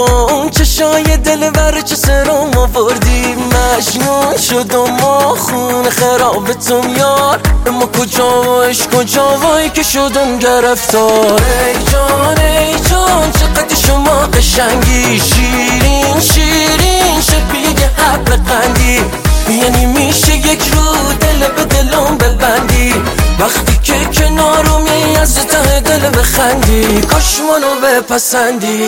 اون چشای دلبر چه سرم آوردی مجنون شدم و خون خرابتم یار اما کجا و عشق کجا وای که شدم گرفتار ای جان چقدر شما قشنگی شیرین شیرین شبیه حب قندی یعنی میشه یک رو دل به دلم ببندی وقتی که کنارمی از ته دل بخندی کاش منو بپسندی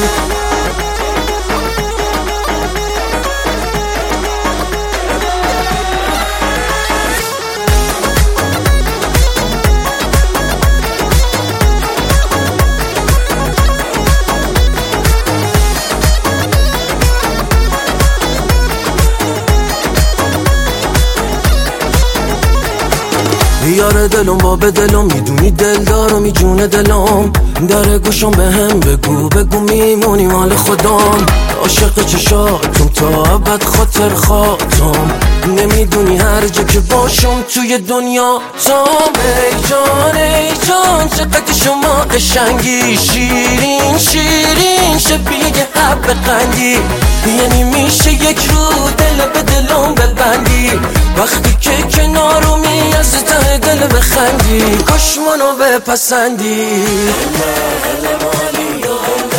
یار دلم باب دلم میدونی دلدار و میجونه دلم در گوشم به هم بگو میمونی مال خودم عاشق چشاتم تا ابد خاطر خاطم نمیدونی هر جا که باشم توی دنیا تام ای جان چقدر شما قشنگی شیرین شیرین شبیه حب قندی یعنی میشه یک رو دل به دلم ببندی وقتی که کنارمی از ته دل بخندی کاش منو بپسندی